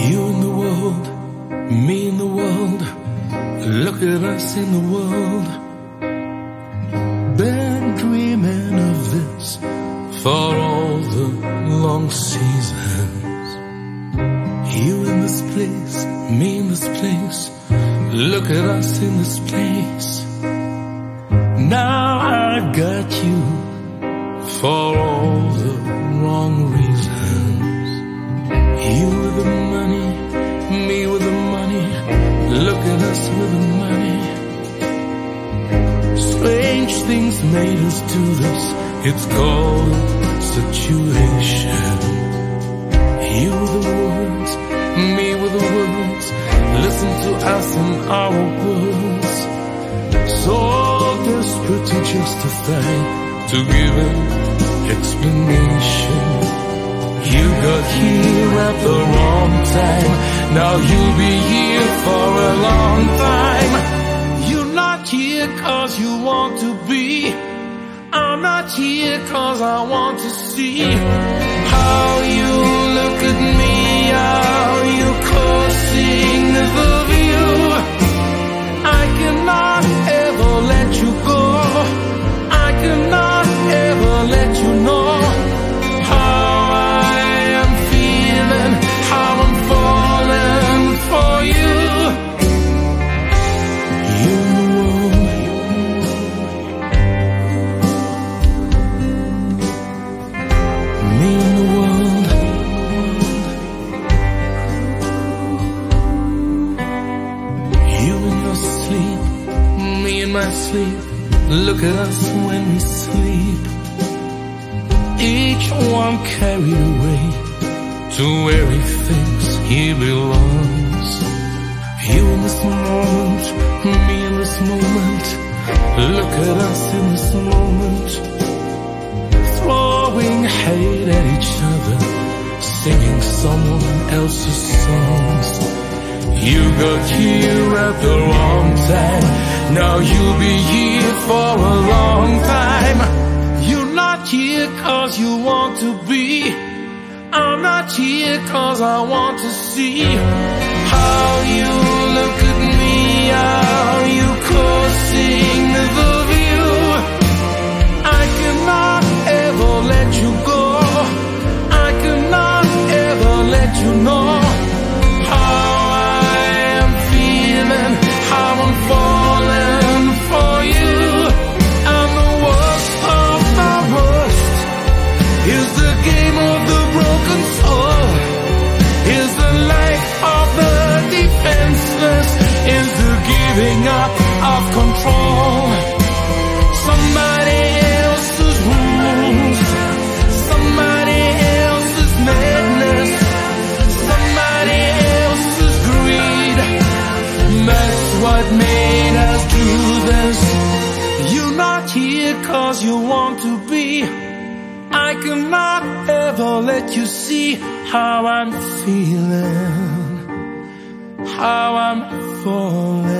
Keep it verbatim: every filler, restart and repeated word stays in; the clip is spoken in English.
You in the world, me in the world. Look at us in the world. Been dreaming of this for all the long seasons. You in this place, me in this place. Look at us in this place. Now I got you for all the wrong reasons. You with the money, me with the money. Look at us with the money. Strange things made us do this. It's called a situation. You with the words, me with the words. Listen to us and our words. So desperate to justify, to give an explanation. You got here at the wrong time. Now you'll be here for a long time. You're not here cause you want to be. I'm not here cause I want to see how you look at me, how you're causing the view. I cannot ever let you go. I cannot ever let you know how I am feeling, how I'm falling for you. You sleep. Look at us when we sleep. Each one carried away to where he thinks he belongs. You in this moment, me in this moment. Look at us in this moment. Throwing hate at each other, singing someone else's songs. You got here at the wrong time. Now you'll be here for a long time. You're not here cause you want to be. I'm not here cause I want to see how you look at me, how you causing the view. I cannot ever let you go. I cannot ever let you know how I am feeling, how I'm falling for you. I'm the worst of the worst. Is the game of the broken soul. Is the life of the defenseless. Is the giving up of control. Somebody else's rules. Somebody else's madness. Somebody else's greed. That's what made us do this. You're not here cause you want to be. I cannot ever let you see how I'm feeling, how I'm falling.